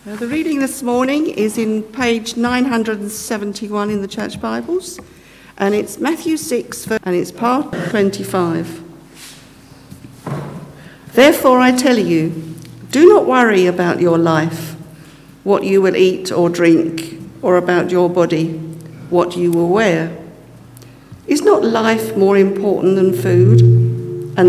The reading this morning is in page 971 in the Church Bibles, and it's Matthew 6, and it's part 25. Therefore I tell you, do not worry about your life, what you will eat or drink, or about your body, what you will wear. Is not life more important than food, and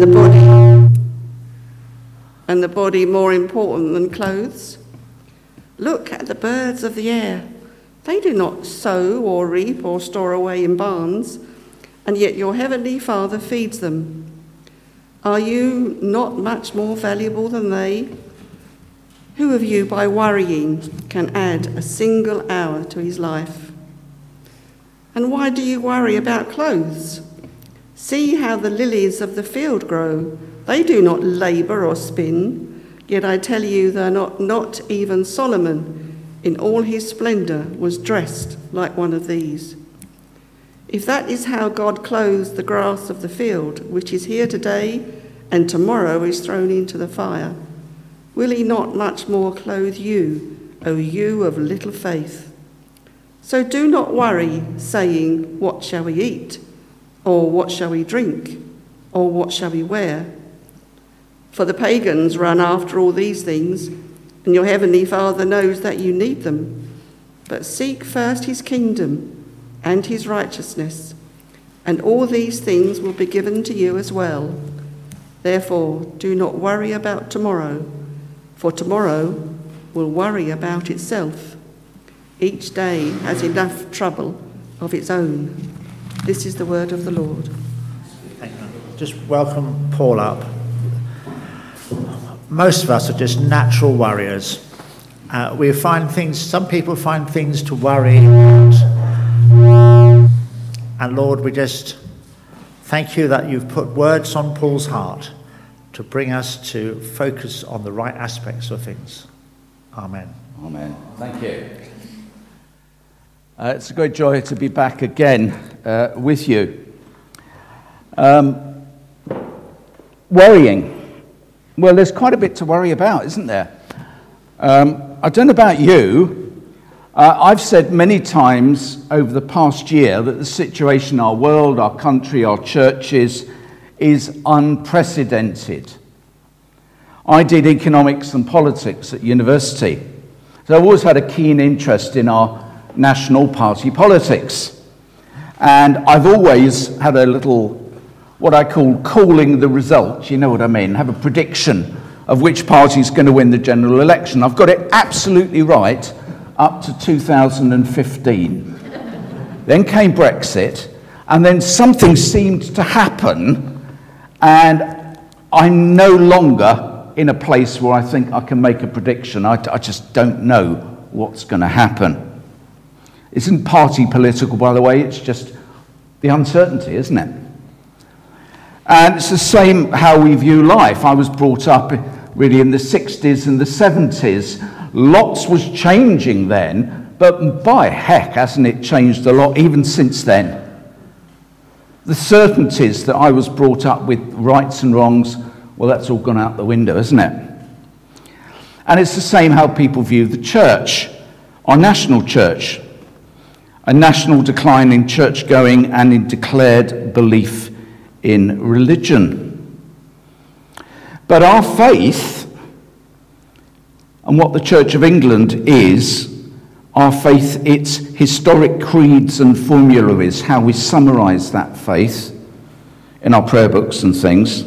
the body more important than clothes? Look at the birds of the air. They do not sow or reap or store away in barns, and yet your heavenly Father feeds them. Are you not much more valuable than they? Who of you, by worrying, can add a single hour to his life? And why do you worry about clothes? See how the lilies of the field grow. They do not labour or spin. Yet I tell you that not even Solomon, in all his splendour, was dressed like one of these. If that is how God clothes the grass of the field, which is here today and tomorrow is thrown into the fire, will he not much more clothe you, O you of little faith? So do not worry, saying, what shall we eat? Or what shall we drink? Or what shall we wear? For the pagans run after all these things, and your heavenly Father knows that you need them. But seek first his kingdom and his righteousness, and all these things will be given to you as well. Therefore, do not worry about tomorrow, for tomorrow will worry about itself. Each day has enough trouble of its own. This is the word of the Lord. Thank you. Just welcome Paul up. Most of us are just natural worriers. We find things, some people find things to worry about. And Lord, we just thank you that you've put words on Paul's heart to bring us to focus on the right aspects of things. Amen. Amen. Thank you. It's a great joy to be back again with you. Worrying. Well, there's quite a bit to worry about, isn't there? I don't know about you. I've said many times over the past year that the situation in our world, our country, our churches is unprecedented. I did economics and politics at university, so I've always had a keen interest in our national party politics. And I've always had a little, what I call calling the result, you know what I mean, have a prediction of which party is going to win the general election. I've got it absolutely right up to 2015. Then came Brexit, and then something seemed to happen, and I'm no longer in a place where I think I can make a prediction. I just don't know what's going to happen. It isn't party political, by the way, it's just the uncertainty, isn't it? And it's the same how we view life. I was brought up really in the 60s and the 70s. Lots was changing then, but by heck, hasn't it changed a lot even since then? The certainties that I was brought up with, rights and wrongs, well, that's all gone out the window, isn't it? And it's the same how people view the church, our national church, a national decline in church-going and in declared belief in religion. But our faith, and what the Church of England is, our faith, its historic creeds and formularies, how we summarise that faith in our prayer books and things.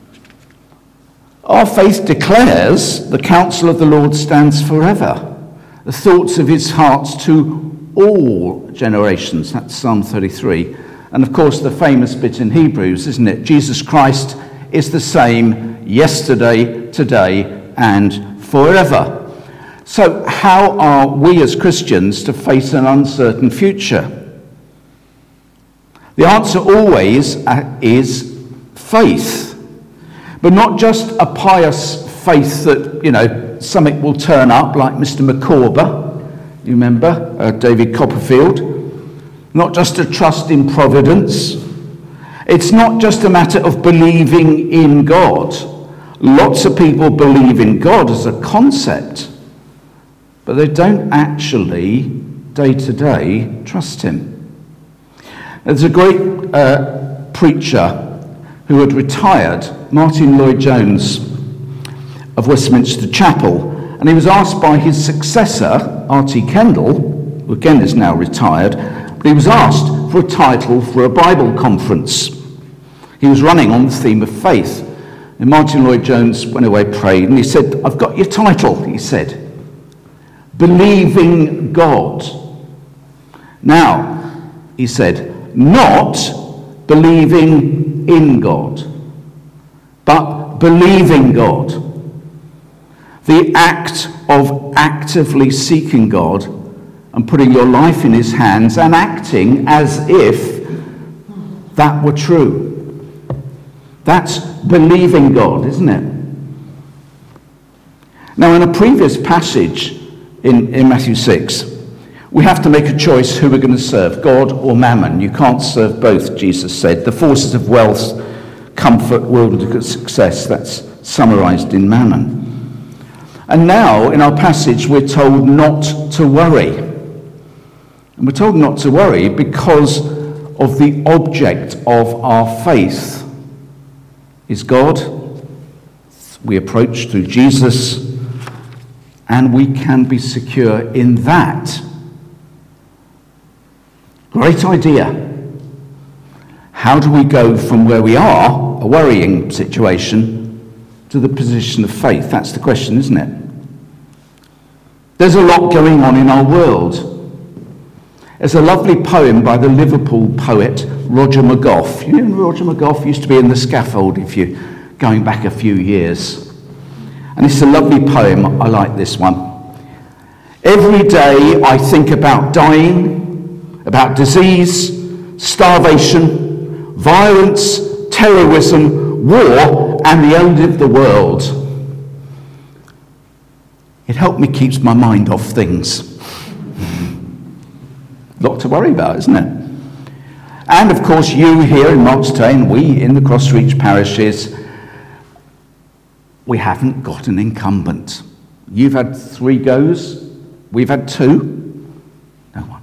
Our faith declares the counsel of the Lord stands forever, the thoughts of his heart to all generations. That's Psalm 33. And of course, the famous bit in Hebrews, isn't it? Jesus Christ is the same yesterday, today, and forever. So how are we as Christians to face an uncertain future? The answer always is faith. But not just a pious faith that, something will turn up like Mr. Micawber. You remember David Copperfield? Not just a trust in providence. It's not just a matter of believing in God. Lots of people believe in God as a concept, but they don't actually, day to day, trust him. There's a great preacher who had retired, Martin Lloyd-Jones of Westminster Chapel, and he was asked by his successor, R.T. Kendall, who again is now retired, but he was asked for a title for a Bible conference. He was running on the theme of faith. And Martin Lloyd-Jones went away, prayed, and he said, "I've got your title," he said. "Believing God." Now, he said, not believing in God, but believing God. The act of actively seeking God and putting your life in his hands and acting as if that were true. That's believing God, isn't it? Now, in a previous passage in Matthew 6, we have to make a choice who we're going to serve, God or mammon. You can't serve both, Jesus said. The forces of wealth, comfort, worldly success, that's summarized in mammon. And now, in our passage, we're told not to worry. And we're told not to worry because of the object of our faith is God. We approach through Jesus, and we can be secure in that. Great idea. How do we go from where we are, a worrying situation, to the position of faith? That's the question, isn't it? There's a lot going on in our world. There's a lovely poem by the Liverpool poet Roger McGough. You know, Roger McGough used to be in The Scaffold, if you're going back a few years. And it's a lovely poem. I like this one. Every day I think about dying, about disease, starvation, violence, terrorism, war, and the end of the world. It helped me keep my mind off things. Lot to worry about, isn't it? And of course, you here in Markstone, we in the Crossreach parishes, we haven't got an incumbent. You've had 3 goes, we've had 2, no one.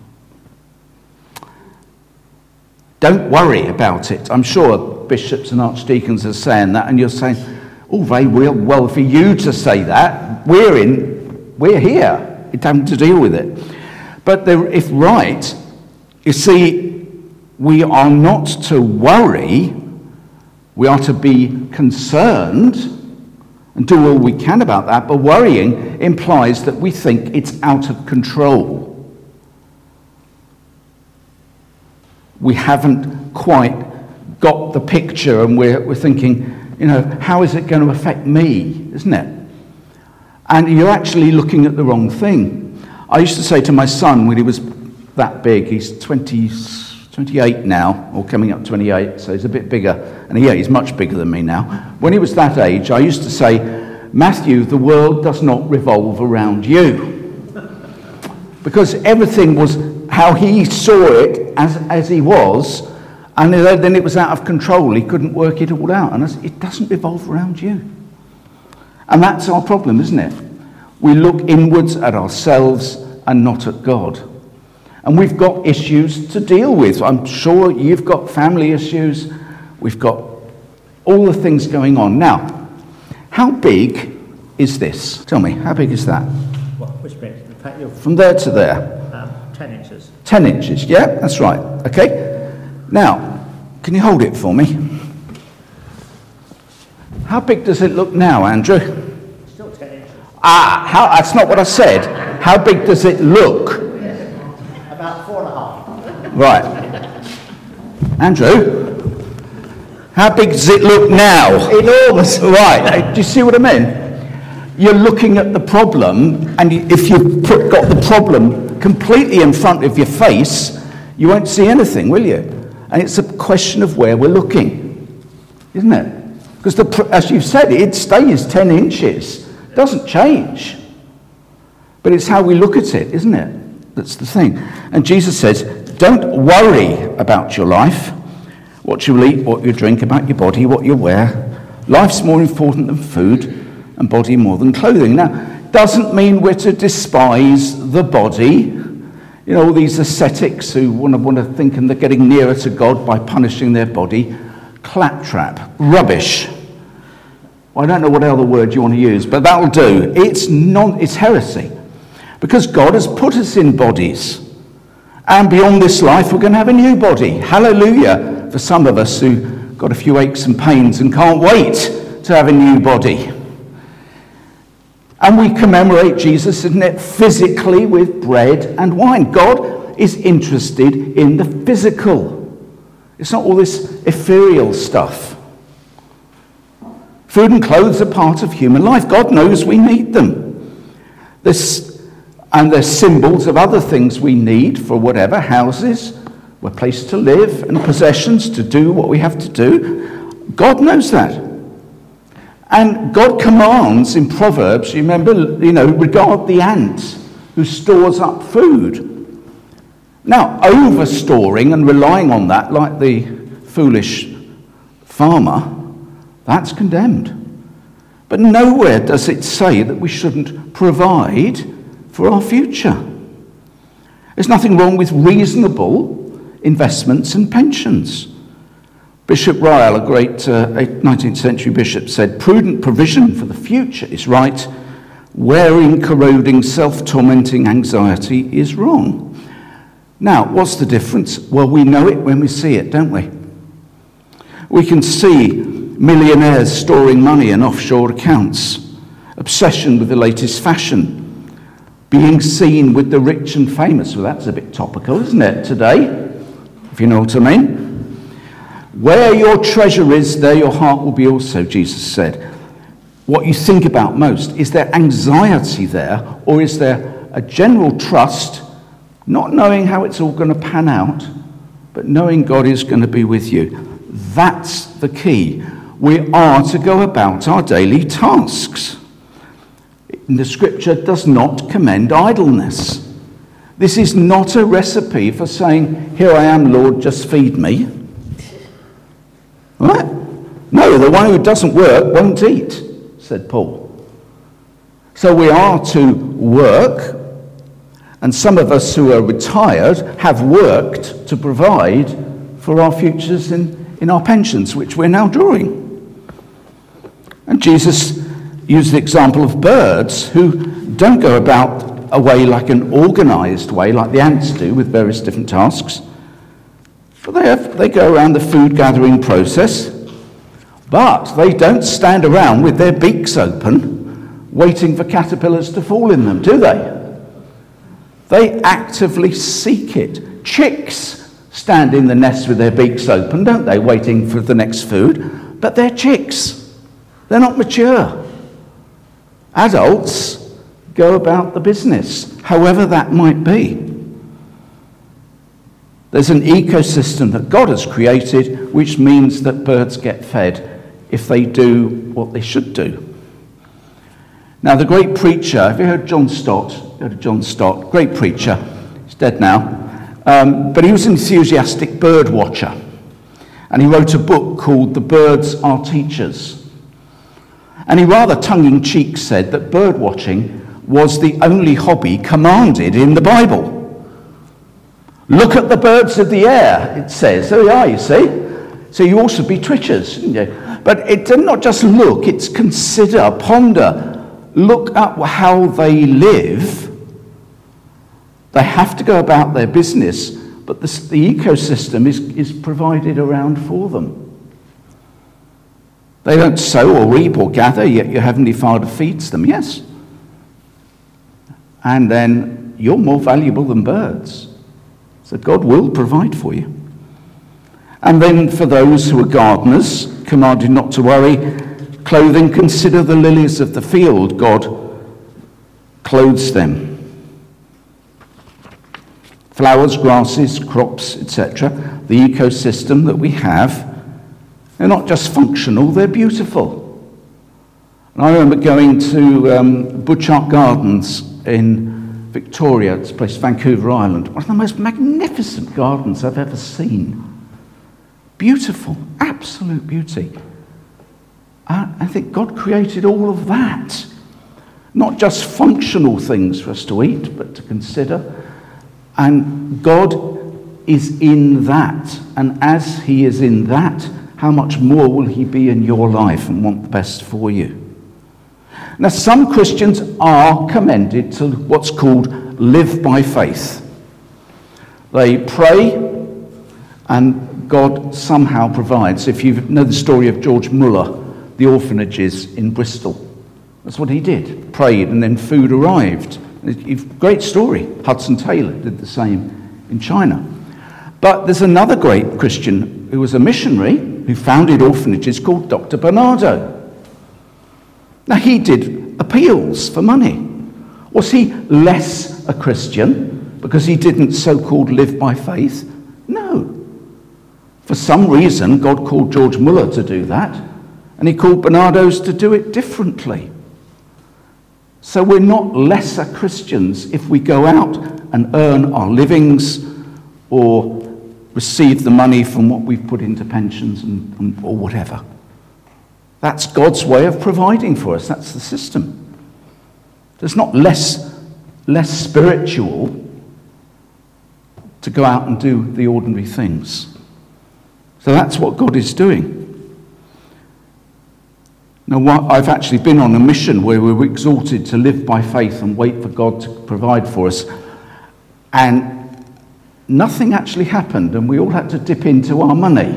Don't worry about it. I'm sure bishops and archdeacons are saying that, and you're saying, oh, very well for you to say that. We're here. It's having to deal with it. But if right, you see, we are not to worry, we are to be concerned and do all we can about that, but worrying implies that we think it's out of control. We haven't quite got the picture, and we're thinking, how is it going to affect me, isn't it? And you're actually looking at the wrong thing. I used to say to my son when he was that big, he's 28 now, or coming up 28, so he's a bit bigger, and he's much bigger than me now. When he was that age, I used to say, Matthew, the world does not revolve around you. Because everything was how he saw it as he was, and then it was out of control. He couldn't work it all out. And I said, it doesn't revolve around you. And that's our problem, isn't it? We look inwards at ourselves and not at God. And we've got issues to deal with. I'm sure you've got family issues. We've got all the things going on. Now, how big is this? Tell me, how big is that? What, which bit? In fact, you're From there to there? 10 inches. 10 inches, yeah, that's right. Okay. Now, can you hold it for me? How big does it look now, Andrew? Still 10 inches. That's not what I said. How big does it look? About 4.5. Right. Andrew, how big does it look now? Enormous. Right. Do you see what I mean? You're looking at the problem, and if you've got the problem completely in front of your face, you won't see anything, will you? And it's a question of where we're looking, isn't it? Because, as you've said, it stays 10 inches. It doesn't change. But it's how we look at it, isn't it? That's the thing. And Jesus says, don't worry about your life, what you eat, what you drink, about your body, what you wear. Life's more important than food, and body more than clothing. Now, doesn't mean we're to despise the body. You know, all these ascetics who want to think and they're getting nearer to God by punishing their body. Claptrap. Rubbish. Well, I don't know what other word you want to use, but that'll do. It's heresy. Because God has put us in bodies. And beyond this life, we're going to have a new body. Hallelujah. For some of us who got a few aches and pains and can't wait to have a new body. And we commemorate Jesus, isn't it, physically with bread and wine. God is interested in the physical. It's not all this ethereal stuff. Food and clothes are part of human life. God knows we need them. And they're symbols of other things we need for whatever, houses, a place to live, and possessions to do what we have to do. God knows that. And God commands in Proverbs, you remember, regard the ant who stores up food. Now, overstoring and relying on that, like the foolish farmer, that's condemned. But nowhere does it say that we shouldn't provide for our future. There's nothing wrong with reasonable investments and pensions. Bishop Ryle, a great 19th century bishop, said, prudent provision for the future is right, wearing, corroding, self-tormenting anxiety is wrong. Now, what's the difference? Well, we know it when we see it, don't we? We can see millionaires storing money in offshore accounts, obsession with the latest fashion, being seen with the rich and famous. Well, that's a bit topical, isn't it, today? If you know what I mean. Where your treasure is, there your heart will be also, Jesus said. What you think about most, is there anxiety there, or is there a general trust, not knowing how it's all going to pan out, but knowing God is going to be with you? That's the key. We are to go about our daily tasks. The scripture does not commend idleness. This is not a recipe for saying, here I am, Lord, just feed me. Right? No, the one who doesn't work won't eat, said Paul. So we are to work, and some of us who are retired have worked to provide for our futures in our pensions, which we're now drawing. And Jesus used the example of birds who don't go about a way like an organized way, like the ants do with various different tasks. But they go around the food gathering process, but they don't stand around with their beaks open, waiting for caterpillars to fall in them, do they? They actively seek it. Chicks stand in the nest with their beaks open, don't they, waiting for the next food? But they're chicks. They're not mature. Adults go about the business, however that might be. There's an ecosystem that God has created, which means that birds get fed if they do what they should do. Now, the great preacher, have you heard John Stott? Go to John Stott, great preacher. He's dead now. But he was an enthusiastic bird watcher. And he wrote a book called The Birds Are Teachers. And he rather tongue-in-cheek said that bird watching was the only hobby commanded in the Bible. Look at the birds of the air, it says. There we are, you see. So you also be twitchers, shouldn't you? But it's not just look, it's consider, ponder, look up how they live. They have to go about their business, but the ecosystem is provided around for them. They don't sow or reap or gather, yet your heavenly Father feeds them, yes. And then you're more valuable than birds. So God will provide for you. And then for those who are gardeners, commanded not to worry, clothing, consider the lilies of the field. God clothes them. Flowers, grasses, crops, etc. The ecosystem that we have, they're not just functional, they're beautiful. And I remember going to Butchart Gardens in Victoria, it's a place, Vancouver Island, one of the most magnificent gardens I've ever seen. Beautiful, absolute beauty. I think God created all of that. Not just functional things for us to eat, but to consider. And God is in that. And as he is in that, how much more will he be in your life and want the best for you? Now, some Christians are commended to what's called live by faith. They pray and God somehow provides. If you know the story of George Muller, the orphanages in Bristol, that's what he did. Prayed and then food arrived. Great story. Hudson Taylor did the same in China. But there's another great Christian who was a missionary who founded orphanages called Dr. Bernardo. Now, he did appeals for money. Was he less a Christian because he didn't so-called live by faith? No. For some reason, God called George Muller to do that, and he called Bernardo's to do it differently. So we're not lesser Christians if we go out and earn our livings or receive the money from what we've put into pensions or whatever. That's God's way of providing for us. That's the system. There's not less spiritual to go out and do the ordinary things. So that's what God is doing. Now, I've actually been on a mission where we were exhorted to live by faith and wait for God to provide for us. And nothing actually happened, and we all had to dip into our money.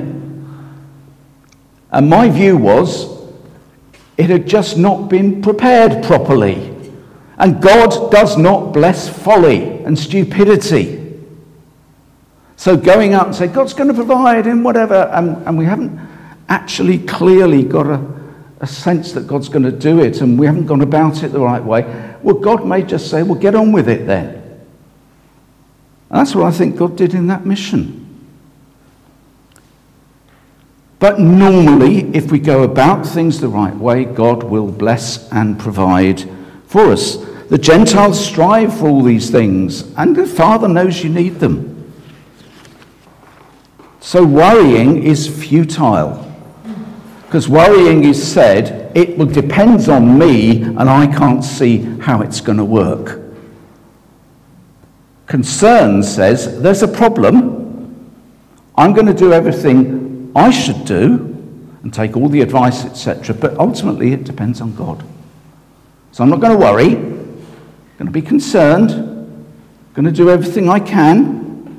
And my view was, it had just not been prepared properly. And God does not bless folly and stupidity. So going out and saying, God's going to provide and whatever, and we haven't actually clearly got a sense that God's going to do it, and we haven't gone about it the right way, well, God may just say, well, get on with it then. And that's what I think God did in that mission. But normally, if we go about things the right way, God will bless and provide for us. The Gentiles strive for all these things, and the Father knows you need them. So worrying is futile. Because worrying is said, it will depends on me, and I can't see how it's going to work. Concern says, there's a problem. I'm going to do everything I should do and take all the advice, etc. But ultimately, it depends on God. So I'm not going to worry. I'm going to be concerned. I'm going to do everything I can.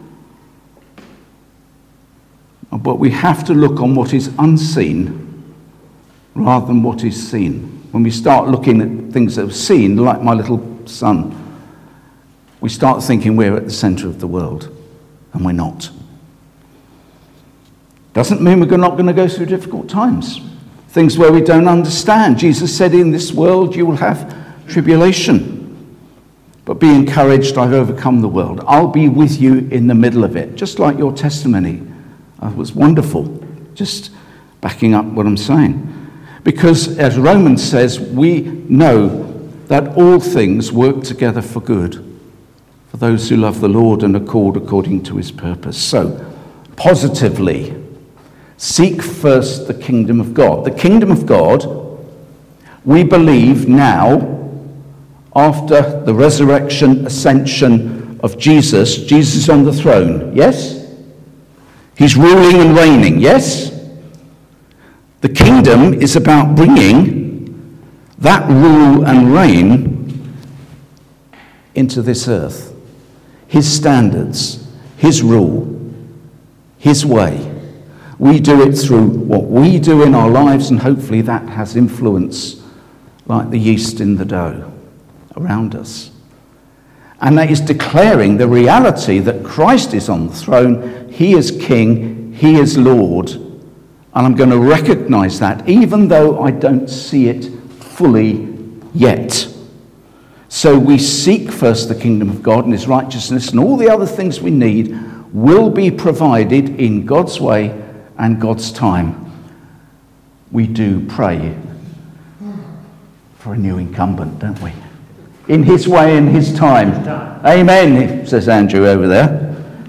But we have to look on what is unseen rather than what is seen. When we start looking at things that are seen, like my little son, we start thinking we're at the centre of the world, and we're not. Doesn't mean we're not going to go through difficult times, things where we don't understand. Jesus said, in this world you will have tribulation, but be encouraged, I've overcome the world. I'll be with you in the middle of it, just like your testimony. It was wonderful, just backing up what I'm saying. Because, as Romans says, we know that all things work together for good, for those who love the Lord and are called according to his purpose. So, positively, seek first the kingdom of God. The kingdom of God, we believe now, after the resurrection, ascension of Jesus is on the throne, yes? He's ruling and reigning, yes? The kingdom is about bringing that rule and reign into this earth. His standards, his rule, his way. We do it through what we do in our lives, and hopefully that has influence like the yeast in the dough around us. And that is declaring the reality that Christ is on the throne, he is King, he is Lord. And I'm going to recognize that, even though I don't see it fully yet. So we seek first the kingdom of God and his righteousness, and all the other things we need will be provided in God's way and God's time. We do pray for a new incumbent, don't we? In his way and his time. Amen, says Andrew over there.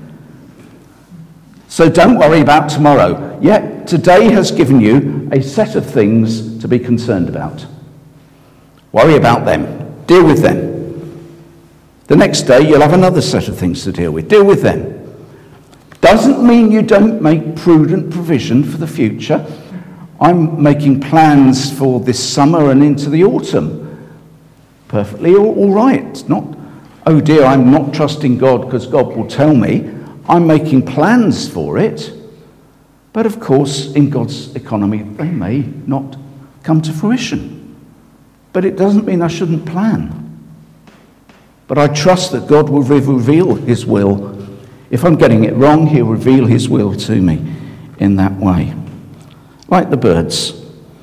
So don't worry about tomorrow. Yet today has given you a set of things to be concerned about. Worry about them. Deal with them. The next day, you'll have another set of things to deal with. Deal with them. Doesn't mean you don't make prudent provision for the future. I'm making plans for this summer and into the autumn. Perfectly all right. It's not, oh dear, I'm not trusting God because God will tell me. I'm making plans for it. But of course, in God's economy, they may not come to fruition. But it doesn't mean I shouldn't plan. But I trust that God will reveal his will. If I'm getting it wrong, he'll reveal his will to me in that way. Like the birds,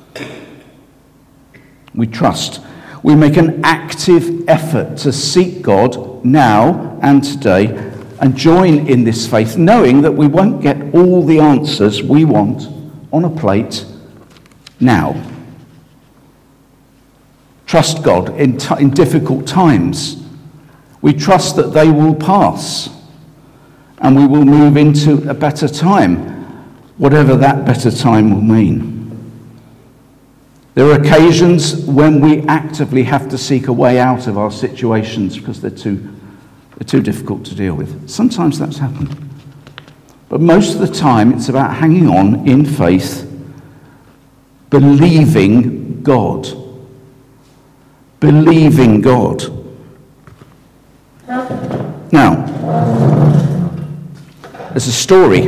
we trust. We make an active effort to seek God now and today and join in this faith, knowing that we won't get all the answers we want on a plate now. Trust God in difficult times. We trust that they will pass and we will move into a better time, whatever that better time will mean. There are occasions when we actively have to seek a way out of our situations because they're too difficult to deal with. Sometimes that's happened. But most of the time, it's about hanging on in faith, believing God. Believing God. Now, there's a story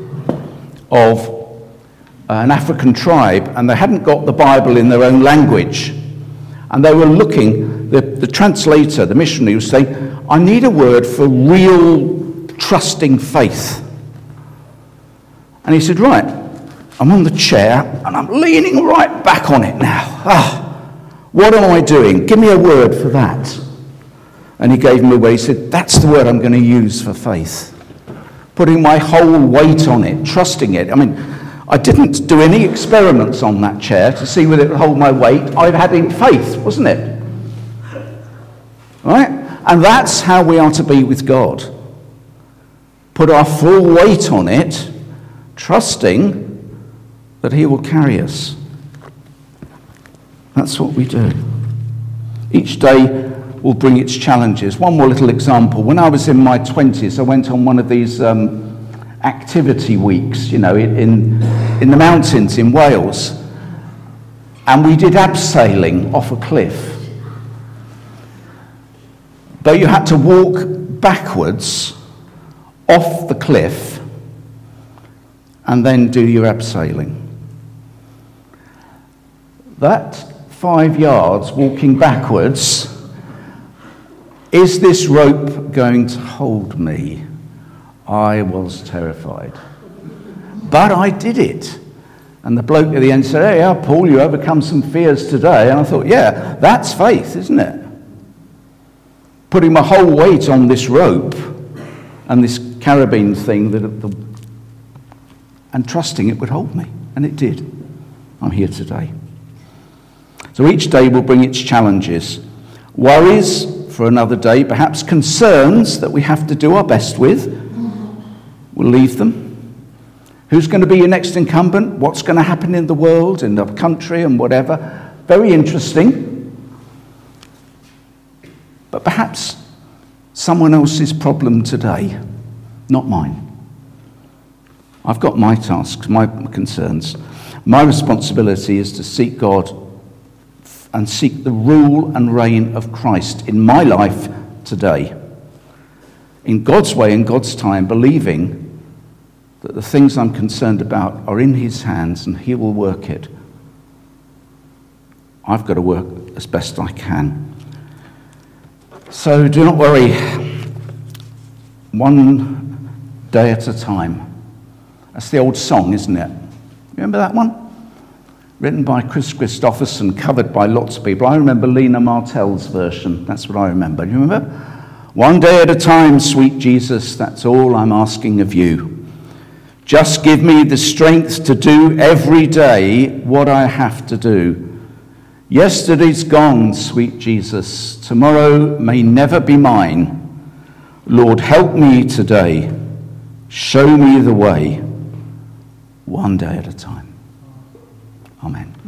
of an African tribe, and they hadn't got the Bible in their own language. And they were looking, the translator, the missionary, was saying, I need a word for real trusting faith. And he said, right, I'm on the chair, and I'm leaning right back on it now. What am I doing? Give me a word for that. And he gave me a word. He said, that's the word I'm going to use for faith. Putting my whole weight on it, trusting it. I mean, I didn't do any experiments on that chair to see whether it would hold my weight. I had in faith, wasn't it? Right? And that's how we are to be with God. Put our full weight on it, trusting that he will carry us. That's what we do. Each day will bring its challenges. One more little example. When I was in my 20s, I went on one of these activity weeks, in the mountains in Wales. And we did abseiling off a cliff. But you had to walk backwards off the cliff and then do your abseiling. That 5 yards walking backwards, is this rope going to hold me? I was terrified. But I did it. And the bloke at the end said, hey, Paul, you overcome some fears today. And I thought, yeah, that's faith, isn't it? Putting my whole weight on this rope and this carabine thing and trusting it would hold me. And it did. I'm here today. So each day will bring its challenges. Worries for another day, perhaps concerns that we have to do our best with. We'll leave them. Who's going to be your next incumbent? What's going to happen in the world, in the country, and whatever? Very interesting. But perhaps someone else's problem today, not mine. I've got my tasks, my concerns. My responsibility is to seek God and seek the rule and reign of Christ in my life today. In God's way, in God's time, believing that the things I'm concerned about are in his hands and he will work it. I've got to work as best I can. So do not worry. One day at a time. That's the old song, isn't it? Remember that one? Written by Chris Christopherson, covered by lots of people. I remember Lena Martell's version. That's what I remember. You remember? One day at a time, sweet Jesus, that's all I'm asking of you. Just give me the strength to do every day what I have to do. Yesterday's gone, sweet Jesus. Tomorrow may never be mine. Lord, help me today. Show me the way. One day at a time. Amen.